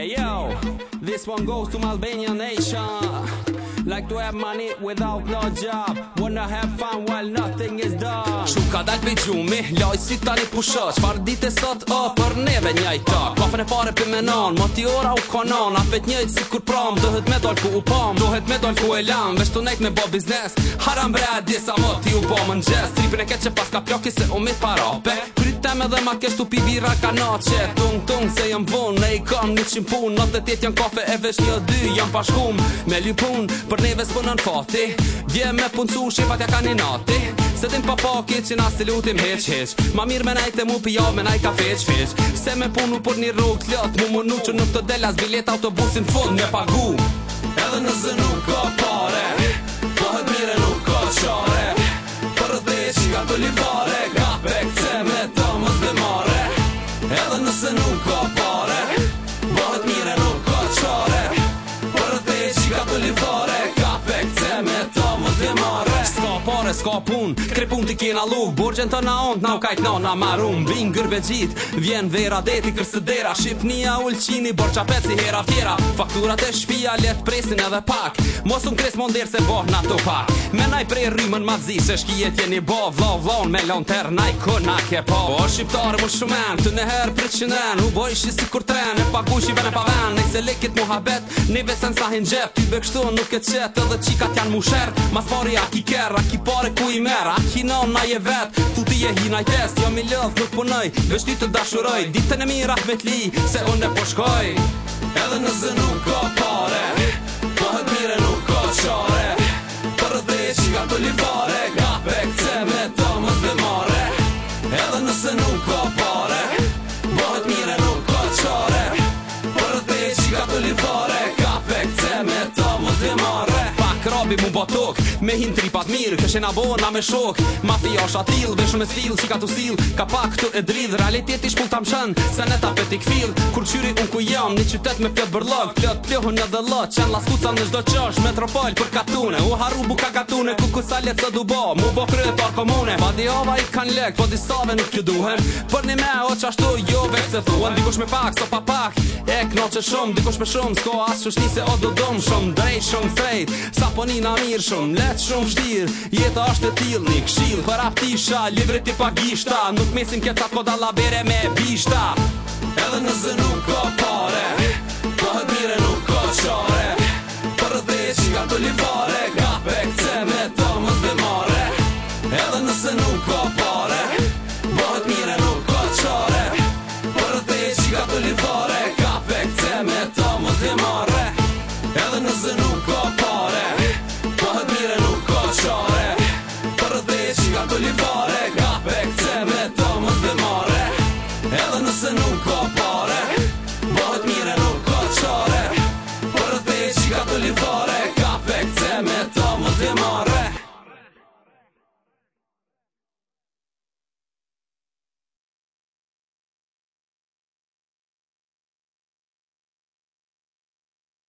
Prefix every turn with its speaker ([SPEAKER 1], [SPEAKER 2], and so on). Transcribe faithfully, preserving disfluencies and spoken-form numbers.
[SPEAKER 1] Hey yo, this one goes to my Albanian nation. Like to have money without no job. Wanna have fun while nothing is done. Shu ka dal pe gjumi, laj si tani pusho. Çfar dite sot, o për neve njajta. Kafën e pare për menon, moti ora u konon. Afet njëjt si kur prom, dohet me dol ku u pom. Dohet me dol ku e lam, vesh të nejt me bo biznes. Haram bre, disa moti u bo më nxes. Tripin e keq që pas ka pjoki se u mit parape. Krytem edhe ma kesh tu pi bira ka nache. Tung tung se jëm vun, ne i kam një qim pun. Nëtë tjet janë kafe e vesh një dy, jam pashkum. Me lypun, për neve s'punën fati. Vje me puncu, shifat ja ka një nati. Se tim pa pakit që na si lutim heq heq. Ma mirë me najte mu pijav me naj ka feq feq. Se me punu për një rrug t'lot. Mu munu që nuk të delas bilet autobusin fund me pagu. Edhe nëse nuk ka pare, bëhet mire nuk ka qare. Për dhe që ka të livare, ka pekce me ta mës dhe mare. Edhe nëse nuk ka pare, bëhet mire nuk ka qare. Për dhe që ka të livare, ka pekce me ta mës dhe mare. Ska pare, ska pun, kre pun t'i kena luk. Borgjen të na ont, na u kajt na na marum. Vin gërbe gjit, vjen vera deti kërse dera. Shqipnia ullqini, borqa pet si hera tjera. Fakturat e shpia let presin edhe pak. Mos unë kres monder se boh na to pak. Me naj prej rrimën ma zi, se shkijet jeni bo. Vlau vlaun me laun ter, naj këna ke po. O shqiptare mu shumen, të neher për qënen. U bojshi si kur tren, e pagu shive në paven. Nejse lekit muhabet, neve sen sahin gjep. Ty be kështu nuk e qet, edhe qikat janë musher. Mas pari a ki ker, a ki pare ku i mer. A ki non na je vet, tu ti je hi na i test. Jo mi lëth nuk punoj, vesh ty të dashuroj. Ditën e mirat me t'li, se unë e po shkoj. Edhe nëse nuk ka pare, bëhet mire nuk ka qare. Për dhe që ka të livare, ka pekce me ta mës dhe mare. Edhe nëse nuk ka pare, bëhet mire nuk ka qare. Për dhe që ka të livare, ka pekce me ta mës dhe mare. Krabi mu botok, me hin tripat mirë. Këshe na bo, na me shok. Mafia është atil, veshu me stil, si ka tu sil. Ka pak të e dridh, realiteti shpull ta mshën. Se ne ta peti kfil, kur qyri unë ku jam. Një qytet me plët bërlog, plët plohën edhe lot. Qen laskuca në shdo qosh, metropol për katune. U haru buka katune, ku kusalet së du bo. Mu bo kryetar komune, pa di ova i kan lek. Po disave nuk kjo duhen, për një me o qashtu jo vek se thuen. Dikush me pak, so pa pak, e knoqe shumë. Dikush me shumë, s'ko as qështi se o do dom. Shumë drejt, shumë frejt, sa po nina mirë shumë, let shumë shtir. Jeta është e til, një kshil për aptisha, livrit i pagishta. Nuk mesin kecat ko dalla bere me bishta. Edhe nëse nuk ka pare, bëhet mire nuk ka qare. Për dhe që ka të livare, ka pekce me ta mës dhe mare. Edhe nëse nuk ka pare, bëhet mire nuk ka qare. Për dhe që ka të livare, ka pekce me ta mës dhe mare. Edhe nëse nuk ka pare, bëhet mire nuk ka qare. Për dhe që ka të livare, ka pekce me ta mës dhe mare. Edhe nëse nuk ka pare, bëhet mire nuk ka qare. Për dhe që ka të livare,